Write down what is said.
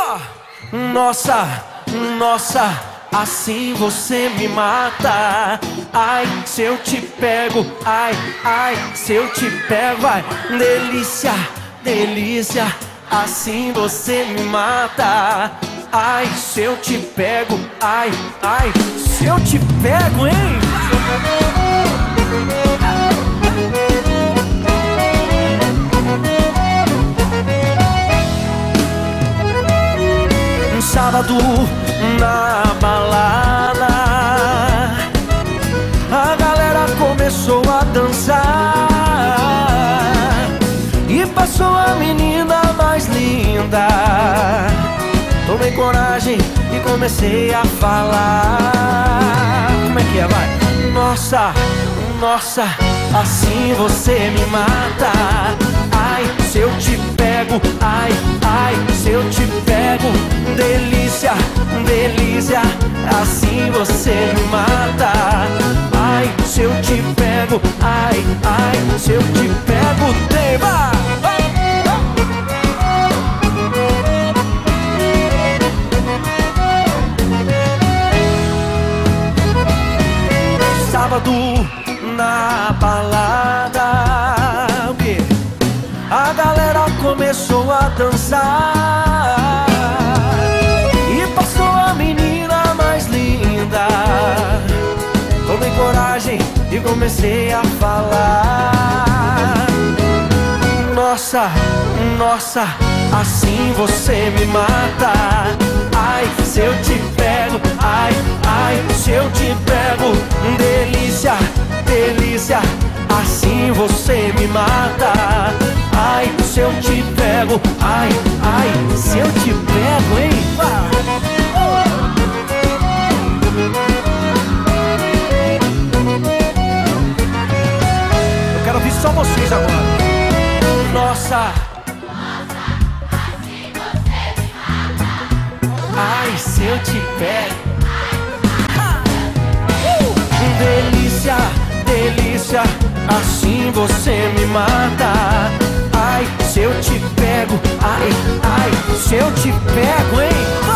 Nossa, nossa, assim você me mata. Ai, se eu te pego, ai, ai, se eu te pego, vai. Delícia, delícia, assim você me mata. Ai, se eu te pego, ai, ai, se eu te pego, hein? Um sábado na balada, a galera começou a dançar e passou a menina mais linda. Tomei coragem e comecei a falar. Como é que é, vai? Nossa, nossa, assim você me mata. Ai, se eu te pego, ai, ai, se eu te pego. Delícia, delícia, assim você me mata. Ai, se eu te pego, ai, ai, se eu te pego. Tema! Sábado na balada, o quê? A galera começou a dançar e passou a menina mais linda. Tomei coragem e comecei a falar. Nossa, nossa, assim você me mata. Ai, se eu te pego, ai, ai, se eu te pego. Delícia, delícia, assim você me mata. Ai, se eu te pego, ai, ai, se eu te pego, hein? Eu quero ouvir só vocês agora. Nossa, assim você me mata. ai, se eu te pego. Delícia, delícia, assim você me mata. Ai, se eu te pego, ai, ai, se eu te pego, hein?